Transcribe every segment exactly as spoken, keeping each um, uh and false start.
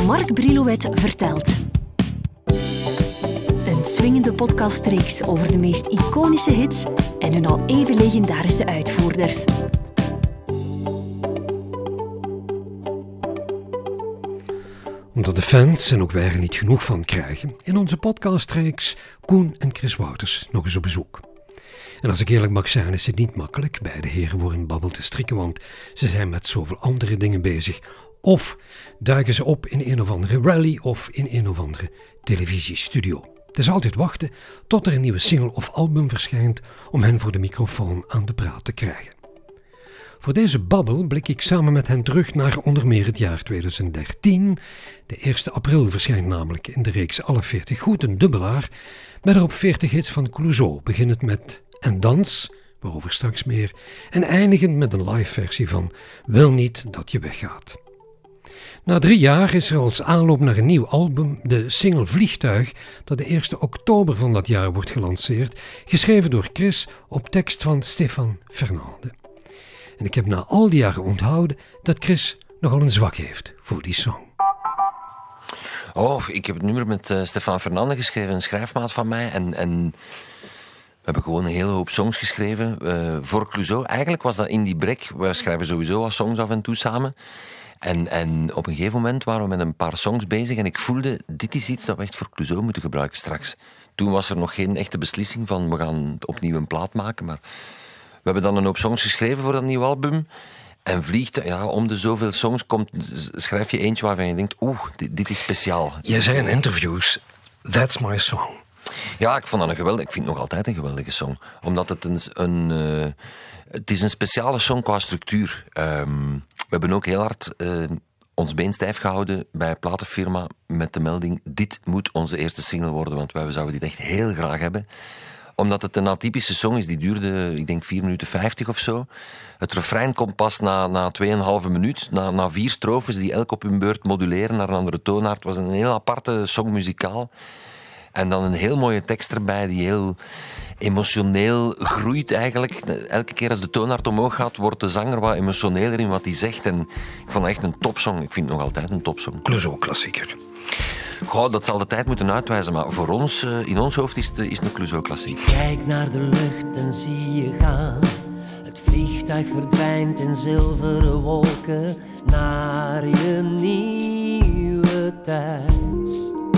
Mark Brilouet vertelt. Een swingende podcastreeks over de meest iconische hits en hun al even legendarische uitvoerders. Omdat de fans en ook wij er niet genoeg van krijgen, in onze podcastreeks Koen en Chris Wouters nog eens op bezoek. En als ik eerlijk mag zijn, is het niet makkelijk beide heren voor een babbel te strikken, want ze zijn met zoveel andere dingen bezig. Of duiken ze op in een of andere rally of in een of andere televisiestudio. Het is altijd wachten tot er een nieuwe single of album verschijnt om hen voor de microfoon aan de praat te krijgen. Voor deze babbel blik ik samen met hen terug naar onder meer het jaar tweeduizend dertien. De eerste april verschijnt namelijk in de reeks Alle veertig Goed een dubbelaar met erop veertig hits van Clouseau, beginnend met En Dans, waarover straks meer, en eindigend met een live versie van Wil niet dat je weggaat. Na drie jaar is er als aanloop naar een nieuw album de single Vliegtuig, dat de eerste oktober van dat jaar wordt gelanceerd, geschreven door Chris op tekst van Stefan Fernande. En ik heb na al die jaren onthouden dat Chris nogal een zwak heeft voor die song. Oh, ik heb het nummer met uh, Stefan Fernande geschreven, een schrijfmaat van mij. En, en we hebben gewoon een hele hoop songs geschreven uh, voor Clouseau. Eigenlijk was dat in die break. We schrijven sowieso wat songs af en toe samen. En, en op een gegeven moment waren we met een paar songs bezig en ik voelde, dit is iets dat we echt voor Clouseau moeten gebruiken straks. Toen was er nog geen echte beslissing van, we gaan opnieuw een plaat maken, maar we hebben dan een hoop songs geschreven voor dat nieuwe album. En vliegt, ja, om de zoveel songs komt, schrijf je eentje waarvan je denkt, oeh, dit, dit is speciaal. Je zei in interviews, that's my song. Ja, ik vond dat een geweldig, ik vind het nog altijd een geweldige song. Omdat het een, een uh, het is een speciale song qua structuur. Um, we hebben ook heel hard uh, ons been stijf gehouden bij een platenfirma met de melding, dit moet onze eerste single worden, want wij zouden dit echt heel graag hebben. Omdat het een atypische song is, die duurde, ik denk, vier minuten vijftig of zo. Het refrein komt pas na, na tweeënhalve minuut, na, na vier strofes die elk op hun beurt moduleren naar een andere toonaard. Het was een heel aparte song muzikaal. En dan een heel mooie tekst erbij, die heel emotioneel groeit eigenlijk. Elke keer als de toonaard omhoog gaat, wordt de zanger wat emotioneler in wat hij zegt. En ik vond het echt een topsong. Ik vind het nog altijd een topsong. Clouseau-klassieker. Goh, dat zal de tijd moeten uitwijzen, maar voor ons, in ons hoofd, is het, is het een Clouseau-klassiek. Kijk naar de lucht en zie je gaan. Het vliegtuig verdwijnt in zilveren wolken naar je nieuwe thuis.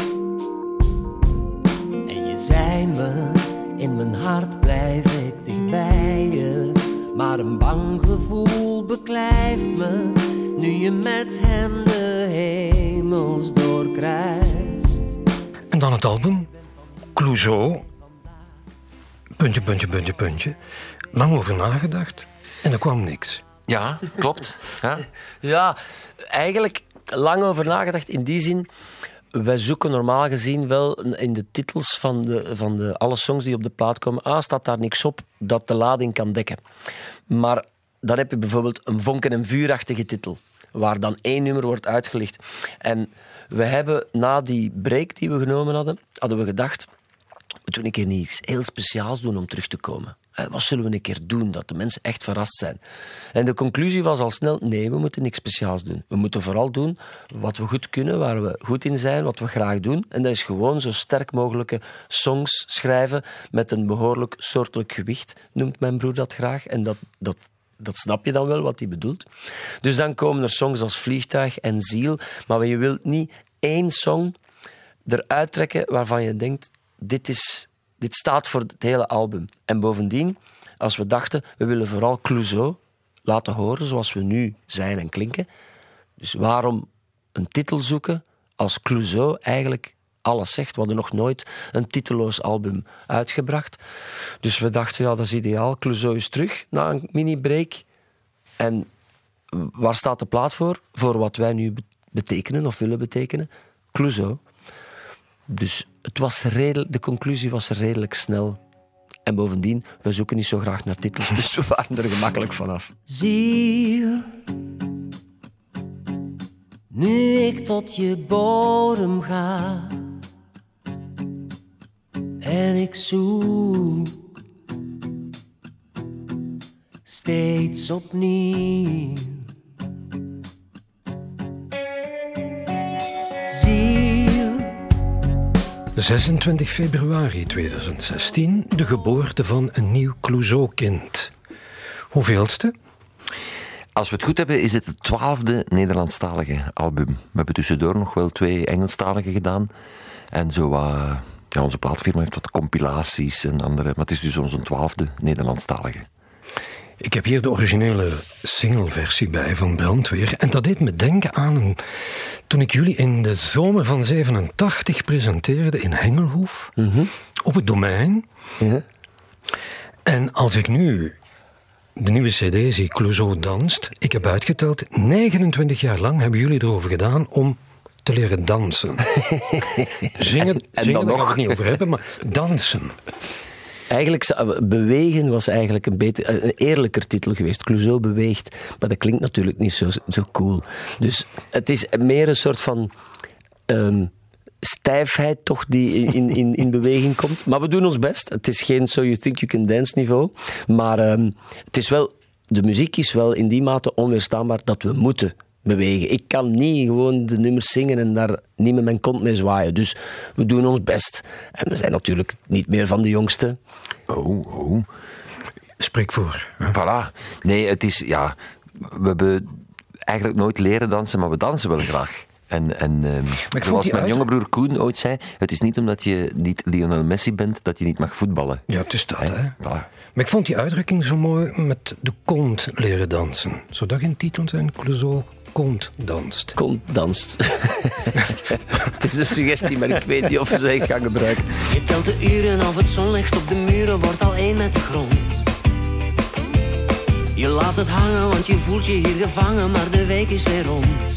En je zei me, in mijn hart blijf ik dicht bij je. Maar een bang gevoel beklijft me, nu je met hem de hemels doorkruist. En dan het album, Clouseau, puntje, puntje, puntje, puntje. Lang over nagedacht en er kwam niks. Ja, klopt. Ja, ja eigenlijk lang over nagedacht in die zin. Wij zoeken normaal gezien wel in de titels van, de, van de, alle songs die op de plaat komen. Ah, staat daar niks op dat de lading kan dekken. Maar dan heb je bijvoorbeeld een vonken- en vuurachtige titel, waar dan één nummer wordt uitgelicht. En we hebben na die break die we genomen hadden, hadden we gedacht, moeten we een keer iets heel speciaals doen om terug te komen. Wat zullen we een keer doen, dat de mensen echt verrast zijn? En de conclusie was al snel, nee, we moeten niks speciaals doen. We moeten vooral doen wat we goed kunnen, waar we goed in zijn, wat we graag doen. En dat is gewoon zo sterk mogelijke songs schrijven met een behoorlijk soortelijk gewicht, noemt mijn broer dat graag. En dat, dat, dat snap je dan wel, wat hij bedoelt. Dus dan komen er songs als Vliegtuig en Ziel, maar je wilt niet één song eruit trekken waarvan je denkt, dit is... Dit staat voor het hele album. En bovendien, als we dachten, we willen vooral Clouseau laten horen zoals we nu zijn en klinken. Dus waarom een titel zoeken als Clouseau eigenlijk alles zegt? We hadden nog nooit een titeloos album uitgebracht. Dus we dachten, ja, dat is ideaal. Clouseau is terug na een mini-break. En waar staat de plaat voor? Voor wat wij nu betekenen of willen betekenen. Clouseau. Dus het was redelijk, de conclusie was redelijk snel. En bovendien, we zoeken niet zo graag naar titels, dus we waren er gemakkelijk vanaf. Ziel, nu ik tot je bodem ga en ik zoek steeds opnieuw. zesentwintig februari tweeduizend zestien, de geboorte van een nieuw Clouseau-kind. Hoeveelste? Als we het goed hebben, is het het twaalfde Nederlandstalige album. We hebben tussendoor nog wel twee Engelstalige gedaan. En zo, uh, ja, onze plaatfirma heeft wat compilaties en andere. Maar het is dus onze twaalfde Nederlandstalige. Ik heb hier de originele singleversie bij van Brandweer. En dat deed me denken aan een, toen ik jullie in de zomer van zevenentachtig presenteerde in Hengelhoef. Mm-hmm. Op het Domein. Mm-hmm. En als ik nu de nieuwe cd zie, Clouseau danst. Ik heb uitgeteld, negenentwintig jaar lang hebben jullie erover gedaan om te leren dansen. Zingen, zingen daar gaan we het niet over hebben, maar dansen. Eigenlijk, bewegen was eigenlijk een, beter, een eerlijker titel geweest. Clouseau beweegt, maar dat klinkt natuurlijk niet zo, zo cool. Dus het is meer een soort van um, stijfheid toch die in, in, in beweging komt. Maar we doen ons best. Het is geen So You Think You Can Dance niveau. Maar um, het is wel, de muziek is wel in die mate onweerstaanbaar dat we moeten bewegen. Ik kan niet gewoon de nummers zingen en daar niet met mijn kont mee zwaaien. Dus we doen ons best. En we zijn natuurlijk niet meer van de jongste. Oh, oh. Spreek voor. Voilà. Nee, het is, ja, we hebben eigenlijk nooit leren dansen, maar we dansen wel graag. En, en um, zoals mijn uit... jonge broer Koen ooit zei, het is niet omdat je niet Lionel Messi bent, dat je niet mag voetballen. Ja, het is dat, hè. hè? Voilà. Maar ik vond die uitdrukking zo mooi met de kont leren dansen. Zou dat geen titel zijn? Clouseau kont danst. Kont danst. Het is een suggestie, maar ik weet niet of we ze echt gaan gebruiken. Je telt de uren of het zonlicht op de muren wordt al één met de grond. Je laat het hangen, want je voelt je hier gevangen, maar de week is weer rond.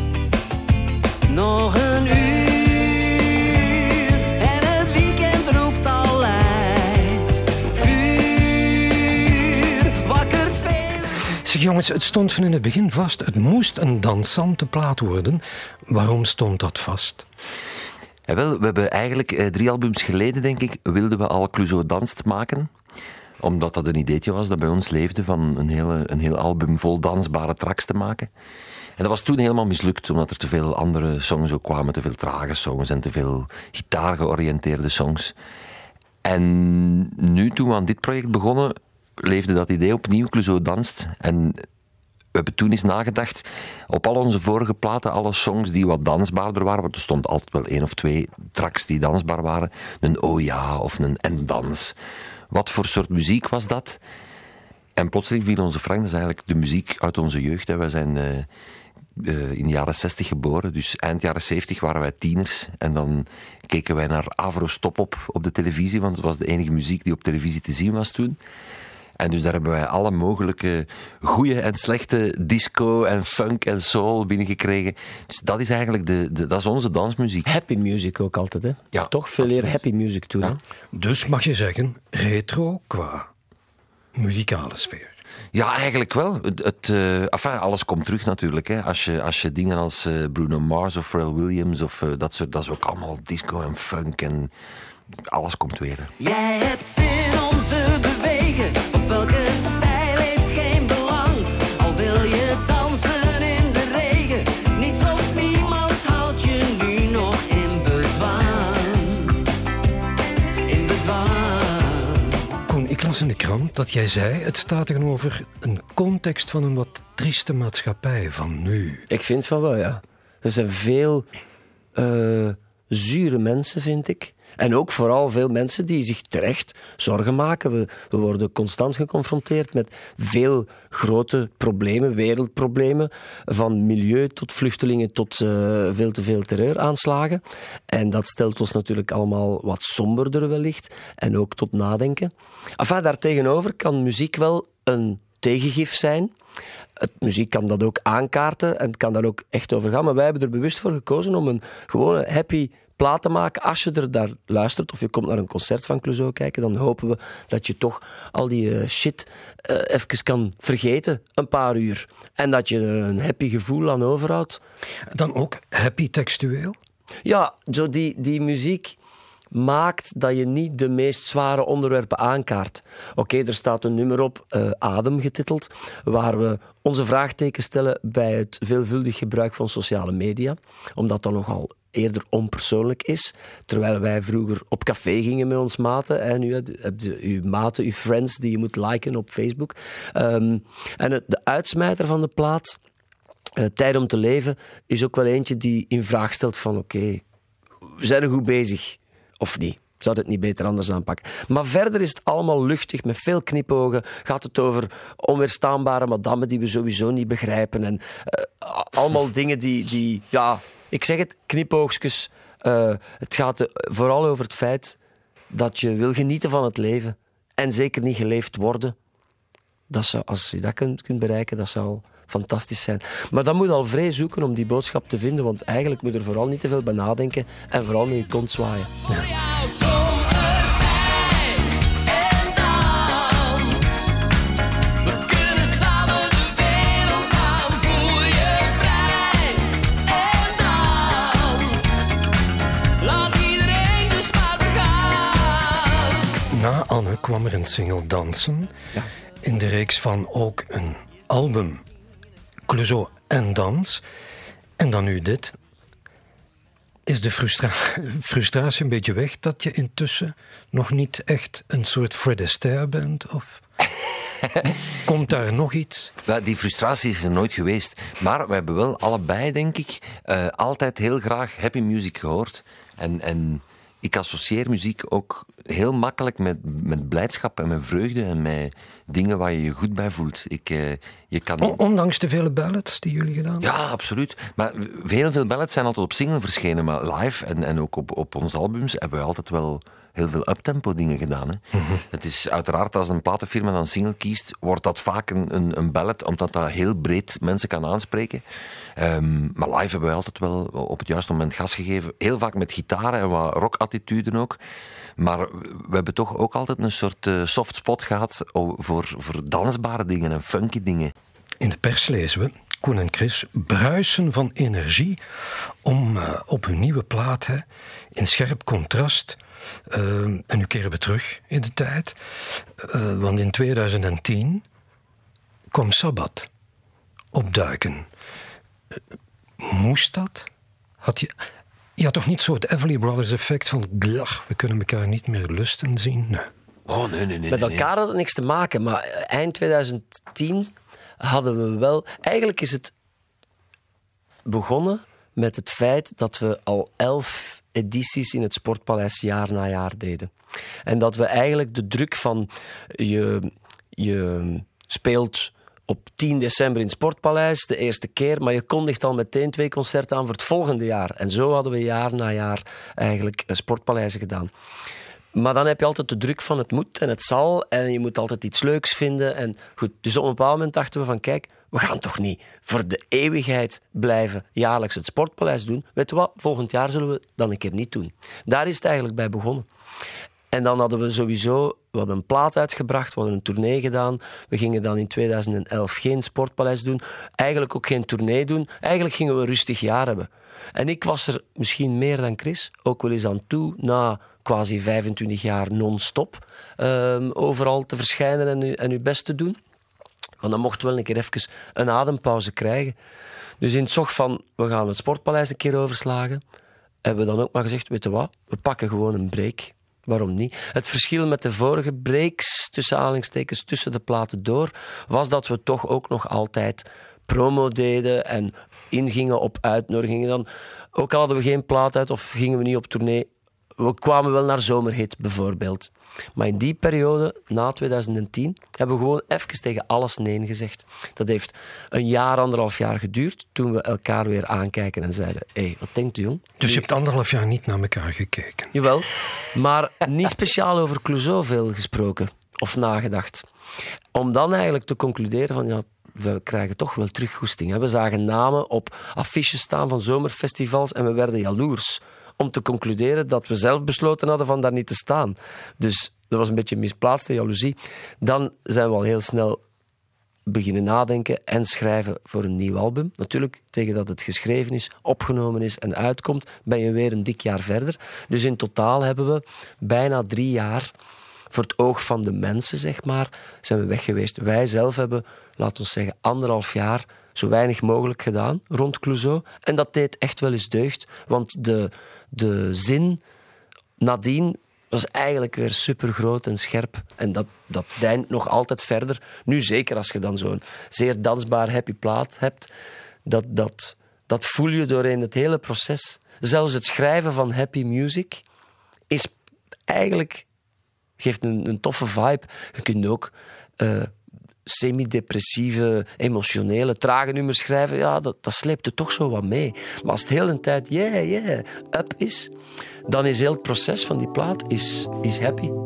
Nog een uur en het weekend roept al luid. Vuur wakkert veel. Zeg jongens, het stond van in het begin vast. Het moest een dansante plaat worden. Waarom stond dat vast? Ja, wel, we hebben eigenlijk eh, drie albums geleden, denk ik, wilden we al Clouseau danst maken. Omdat dat een ideetje was dat bij ons leefde van een, hele, een heel album vol dansbare tracks te maken. En dat was toen helemaal mislukt, omdat er te veel andere songs ook kwamen, te veel trage songs en te veel gitaargeoriënteerde songs. En nu, toen we aan dit project begonnen, leefde dat idee opnieuw, Clouseau danst. En we hebben toen eens nagedacht, op al onze vorige platen, alle songs die wat dansbaarder waren, want er stond altijd wel één of twee tracks die dansbaar waren, een oh ja of een en dans. Wat voor soort muziek was dat? En plotseling viel onze Frank, dat is eigenlijk de muziek uit onze jeugd. Hè. Wij zijn uh, uh, in de jaren zestig geboren, dus eind jaren zeventig waren wij tieners. En dan keken wij naar Avro Stop op op de televisie, want het was de enige muziek die op televisie te zien was toen. En dus daar hebben wij alle mogelijke goede en slechte disco en funk en soul binnengekregen. Dus dat is eigenlijk de, de, dat is onze dansmuziek. Happy music ook altijd, hè? Ja, toch veel meer happy music toen. Ja. Dus mag je zeggen, retro qua muzikale sfeer. Ja, eigenlijk wel. Het, het, uh, enfin, alles komt terug natuurlijk. Hè. Als, je, als je dingen als uh, Bruno Mars of Pharrell Williams, of, uh, dat, soort, dat is ook allemaal disco en funk en alles komt weer. Hè. Jij hebt zin om te bewegen, op welke stijl heeft geen belang. Al wil je dansen in de regen, niets of niemand houdt je nu nog in bedwang. In bedwang. Koen, ik las in de krant dat jij zei, het staat tegenover een context van een wat trieste maatschappij van nu. Ik vind van wel, ja. Er zijn veel uh, zure mensen, vind ik. En ook vooral veel mensen die zich terecht zorgen maken. We, we worden constant geconfronteerd met veel grote problemen, wereldproblemen. Van milieu tot vluchtelingen tot uh, veel te veel terreuraanslagen. En dat stelt ons natuurlijk allemaal wat somberder wellicht. En ook tot nadenken. Enfin, daartegenover kan muziek wel een tegengif zijn. Het, muziek kan dat ook aankaarten en het kan daar ook echt over gaan. Maar wij hebben er bewust voor gekozen om een gewone happy plaat te maken. Als je er daar luistert of je komt naar een concert van Clouseau kijken, dan hopen we dat je toch al die uh, shit uh, even kan vergeten, een paar uur. En dat je er een happy gevoel aan overhoudt. Dan ook happy textueel? Ja, zo die, die muziek maakt dat je niet de meest zware onderwerpen aankaart. Oké, okay, er staat een nummer op, uh, Adem getiteld, waar we onze vraagteken stellen bij het veelvuldig gebruik van sociale media, omdat dat nogal eerder onpersoonlijk is. Terwijl wij vroeger op café gingen met ons maten. En nu heb je uw maten, uw friends die je moet liken op Facebook. Um, en het, de uitsmijter van de plaat, uh, Tijd om te leven, is ook wel eentje die in vraag stelt van oké, okay, we zijn er goed bezig of niet? Zou het niet beter anders aanpakken? Maar verder is het allemaal luchtig, met veel knipogen. Gaat het over onweerstaanbare madammen die we sowieso niet begrijpen. En uh, allemaal dingen die, die... Ja, ik zeg het, knipoogstjes. Uh, het gaat uh, vooral over het feit dat je wil genieten van het leven. En zeker niet geleefd worden. Dat zou, als je dat kunt, kunt bereiken, dat zou fantastisch zijn. Maar dan moet je al vrij zoeken om die boodschap te vinden, want eigenlijk moet je er vooral niet te veel bij nadenken en vooral met je kont zwaaien. Ja. Na Anne kwam er een single Dansen. Ja. In de reeks van ook een album Clouseau en Dans. En dan nu dit. Is de frustra- frustratie een beetje weg dat je intussen nog niet echt een soort Fred Astaire bent? Of komt daar nog iets? Ja, die frustratie is er nooit geweest. Maar we hebben wel allebei, denk ik, uh, altijd heel graag happy music gehoord. En... en ik associeer muziek ook heel makkelijk met, met blijdschap en met vreugde en met dingen waar je je goed bij voelt. Ik, uh, je kan... Ondanks de vele ballads die jullie gedaan hebben? Ja, absoluut. Maar heel veel ballads zijn altijd op single verschenen, maar live en, en ook op, op onze albums hebben we altijd wel heel veel uptempo dingen gedaan. Hè. Mm-hmm. Het is uiteraard, als een platenfirma dan een single kiest, wordt dat vaak een, een, een ballad, omdat dat heel breed mensen kan aanspreken. Um, maar live hebben we altijd wel op het juiste moment gas gegeven. Heel vaak met gitaren en wat rockattituden ook. Maar we hebben toch ook altijd een soort uh, soft spot gehad voor, voor dansbare dingen en funky dingen. In de pers lezen we: Koen en Chris bruisen van energie om uh, op hun nieuwe plaat, hè, in scherp contrast. Uh, en nu keren we terug in de tijd. Uh, want in tweeduizend tien kwam Sabbat opduiken. Uh, moest dat? Had je... Je had toch niet zo het Everly Brothers effect van glach, we kunnen elkaar niet meer lusten zien? Nee. Oh, nee, nee, nee. Met elkaar had het niks te maken, maar eind tweeduizend tien hadden we wel... Eigenlijk is het begonnen met het feit dat we al elf edities in het Sportpaleis jaar na jaar deden. En dat we eigenlijk de druk van je, je speelt op tien december in het Sportpaleis, de eerste keer, maar je kondigt al meteen twee concerten aan voor het volgende jaar. En zo hadden we jaar na jaar eigenlijk Sportpaleizen gedaan. Maar dan heb je altijd de druk van het moet en het zal en je moet altijd iets leuks vinden. En goed, dus op een bepaald moment dachten we van kijk, we gaan toch niet voor de eeuwigheid blijven jaarlijks het Sportpaleis doen. Weet je wat, volgend jaar zullen we dan een keer niet doen. Daar is het eigenlijk bij begonnen. En dan hadden we sowieso, we hadden een plaat uitgebracht, we hadden een tournee gedaan. We gingen dan in tweeduizend elf geen Sportpaleis doen, eigenlijk ook geen tournee doen. Eigenlijk gingen we een rustig jaar hebben. En ik was er misschien meer dan Chris, ook wel eens aan toe, na quasi vijfentwintig jaar non-stop, um, overal te verschijnen en u, en uw best te doen. Want dan mochten we wel een keer even een adempauze krijgen. Dus in het zog van, we gaan het Sportpaleis een keer overslagen, hebben we dan ook maar gezegd, weet je wat, we pakken gewoon een break. Waarom niet? Het verschil met de vorige breaks, tussen aanhalingstekens, tussen de platen door, was dat we toch ook nog altijd promo deden en ingingen op uitnodigingen. Dan, ook al hadden we geen plaat uit of gingen we niet op tournee, we kwamen wel naar Zomerhit bijvoorbeeld. Maar in die periode, na tweeduizend tien, hebben we gewoon even tegen alles nee gezegd. Dat heeft een jaar, anderhalf jaar geduurd, toen we elkaar weer aankijken en zeiden, hé, hey, wat denkt u, jong? Dus je hebt anderhalf jaar niet naar elkaar gekeken? Jawel, maar niet speciaal over Clouseau veel gesproken of nagedacht. Om dan eigenlijk te concluderen van, ja, we krijgen toch wel terug goesting. We zagen namen op affiches staan van zomerfestivals en we werden jaloers. Om te concluderen dat we zelf besloten hadden van daar niet te staan. Dus dat was een beetje misplaatste jaloezie. Dan zijn we al heel snel beginnen nadenken en schrijven voor een nieuw album. Natuurlijk, tegen dat het geschreven is, opgenomen is en uitkomt, ben je weer een dik jaar verder. Dus in totaal hebben we bijna drie jaar voor het oog van de mensen, zeg maar, zijn we weg geweest. Wij zelf hebben, laten we zeggen, anderhalf jaar zo weinig mogelijk gedaan rond Clouseau. En dat deed echt wel eens deugd. Want de, de zin nadien was eigenlijk weer supergroot en scherp. En dat, dat deint nog altijd verder. Nu zeker als je dan zo'n zeer dansbaar happy plaat hebt. Dat, dat, dat voel je doorheen het hele proces. Zelfs het schrijven van happy music is eigenlijk... geeft een, een toffe vibe. Je kunt ook uh, semi-depressieve, emotionele, trage nummers schrijven. Ja, dat, dat sleept er toch zo wat mee. Maar als het heel een tijd yeah, yeah, up is, dan is heel het proces van die plaat is, is happy.